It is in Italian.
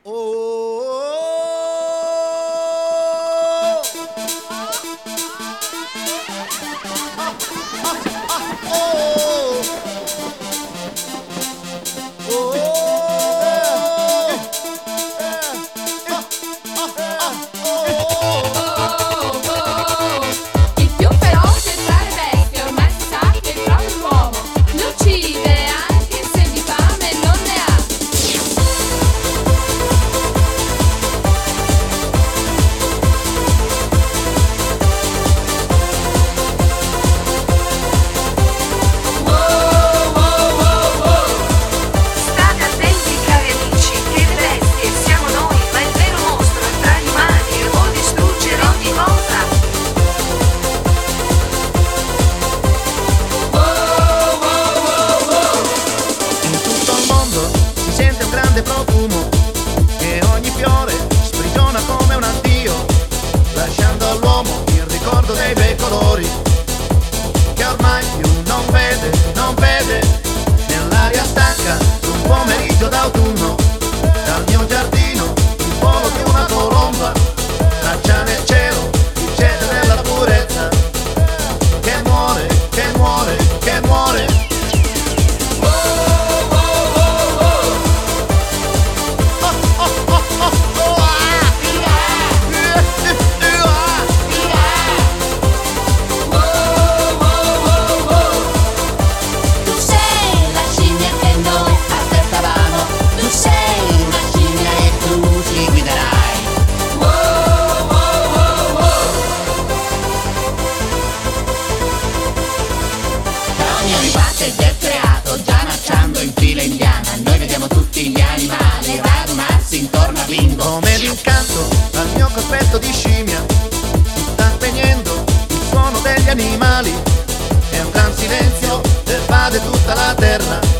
Profumo e ogni fiore sprigiona come un addio, lasciando all'uomo il ricordo dei bei colori che ormai più non vede nell'aria stanca d'un pomeriggio d'autunno. Dal mio giardino il volo di una colomba traccia nel cielo il cielo della purezza che muore, che muore, che muore. Ed è creato già marciando in fila indiana. Noi vediamo tutti gli animali radunarsi intorno a Bingo. Come d'incanto al mio cospetto di scimmia si sta spegnendo il suono degli animali. È un gran silenzio pervade tutta la terra.